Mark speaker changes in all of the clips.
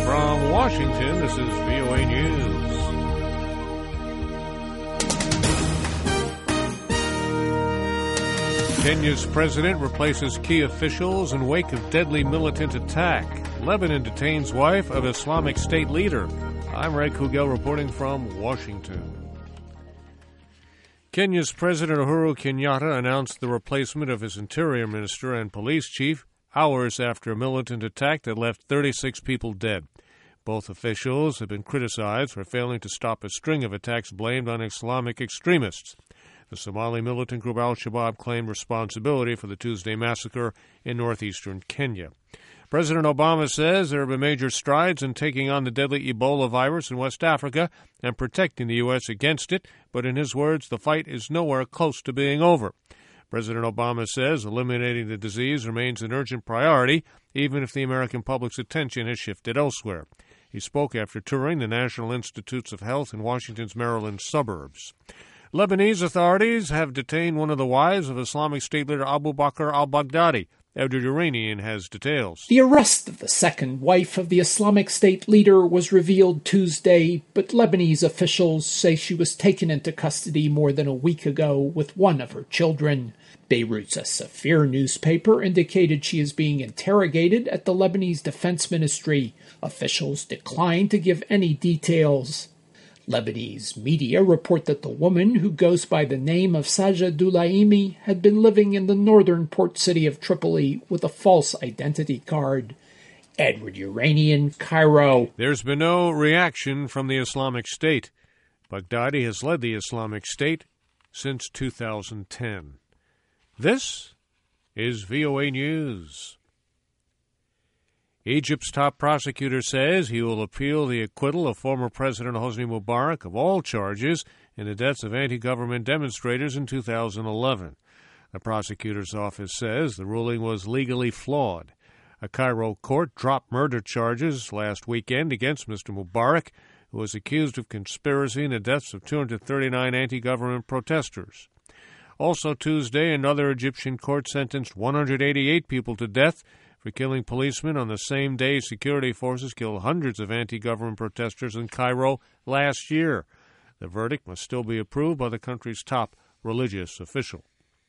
Speaker 1: From Washington, this is VOA News. Kenya's president replaces key officials in wake of deadly militant attack. Lebanon detains wife of Islamic State leader. I'm Ray Kugel reporting from Washington. Kenya's President Uhuru Kenyatta announced the replacement of his interior minister and police chief hours after a militant attack that left 36 people dead. Both officials have been criticized for failing to stop a string of attacks blamed on Islamic extremists. The Somali militant group Al-Shabaab claimed responsibility for the Tuesday massacre in northeastern Kenya. President Obama says there have been major strides in taking on the deadly Ebola virus in West Africa and protecting the U.S. against it, but in his words, the fight is nowhere close to being over. President Obama says eliminating the disease remains an urgent priority, even if the American public's attention has shifted elsewhere. He spoke after touring the National Institutes of Health in Washington's Maryland suburbs. Lebanese authorities have detained one of the wives of Islamic State leader Abu Bakr al-Baghdadi. Edward Uranian has details.
Speaker 2: The arrest of the second wife of the Islamic State leader was revealed Tuesday, but Lebanese officials say she was taken into custody more than a week ago with one of her children. Beirut's Safir newspaper indicated she is being interrogated at the Lebanese Defense Ministry. Officials declined to give any details. Lebanese media report that the woman, who goes by the name of Saja Dulaimi, had been living in the northern port city of Tripoli with a false identity card. Edward Uranian, Cairo.
Speaker 1: There's been no reaction from the Islamic State. Baghdadi has led the Islamic State since 2010. This is VOA News. Egypt's top prosecutor says he will appeal the acquittal of former President Hosni Mubarak of all charges in the deaths of anti-government demonstrators in 2011. The prosecutor's office says the ruling was legally flawed. A Cairo court dropped murder charges last weekend against Mr. Mubarak, who was accused of conspiracy in the deaths of 239 anti-government protesters. Also Tuesday, another Egyptian court sentenced 188 people to death for killing policemen on the same day security forces killed hundreds of anti-government protesters in Cairo last year. The verdict must still be approved by the country's top religious official.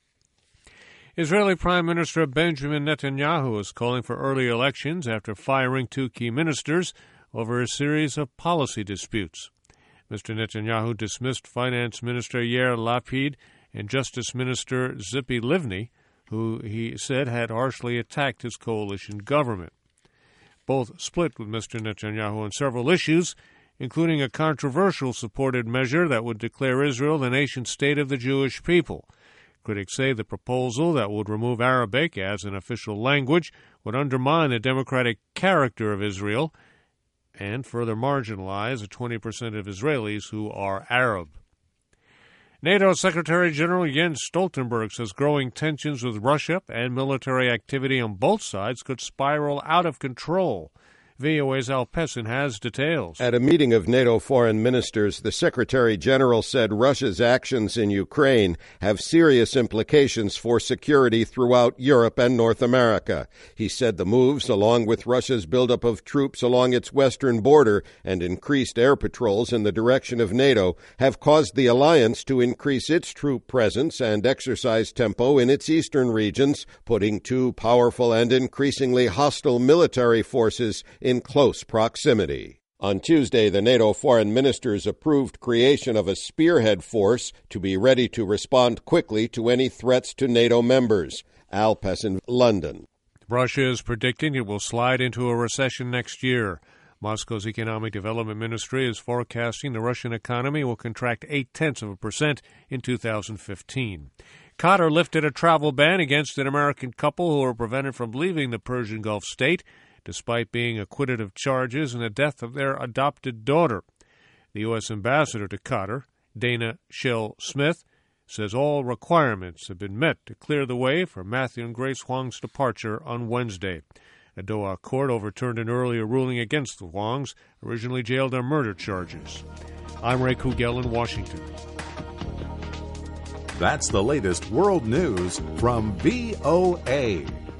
Speaker 1: Israeli Prime Minister Benjamin Netanyahu is calling for early elections after firing two key ministers over a series of policy disputes. Mr. Netanyahu dismissed Finance Minister Yair Lapid and Justice Minister Tzipi Livni, who he said had harshly attacked his coalition government. Both split with Mr. Netanyahu on several issues, including a controversial supported measure that would declare Israel the nation-state of the Jewish people. Critics say the proposal that would remove Arabic as an official language would undermine the democratic character of Israel and further marginalize the 20% of Israelis who are Arab. NATO Secretary General Jens Stoltenberg says growing tensions with Russia and military activity on both sides could spiral out of control. VOA's Al Pessin has details.
Speaker 3: At a meeting of NATO foreign ministers, the Secretary General said Russia's actions in Ukraine have serious implications for security throughout Europe and North America. He said the moves, along with Russia's buildup of troops along its western border and increased air patrols in the direction of NATO, have caused the alliance to increase its troop presence and exercise tempo in its eastern regions, putting two powerful and increasingly hostile military forces in close proximity. On Tuesday, the NATO foreign ministers approved creation of a spearhead force to be ready to respond quickly to any threats to NATO members. Al Pessin, London.
Speaker 1: Russia is predicting it will slide into a recession next year. Moscow's Economic Development Ministry is forecasting the Russian economy will contract 0.8% in 2015. Qatar lifted a travel ban against an American couple who were prevented from leaving the Persian Gulf state, despite being acquitted of charges in the death of their adopted daughter. The U.S. ambassador to Qatar, Dana Shell Smith, says all requirements have been met to clear the way for Matthew and Grace Huang's departure on Wednesday. A Doha court overturned an earlier ruling against the Huangs, originally jailed on murder charges. I'm Ray Kugel in Washington.
Speaker 4: That's the latest world news from VOA.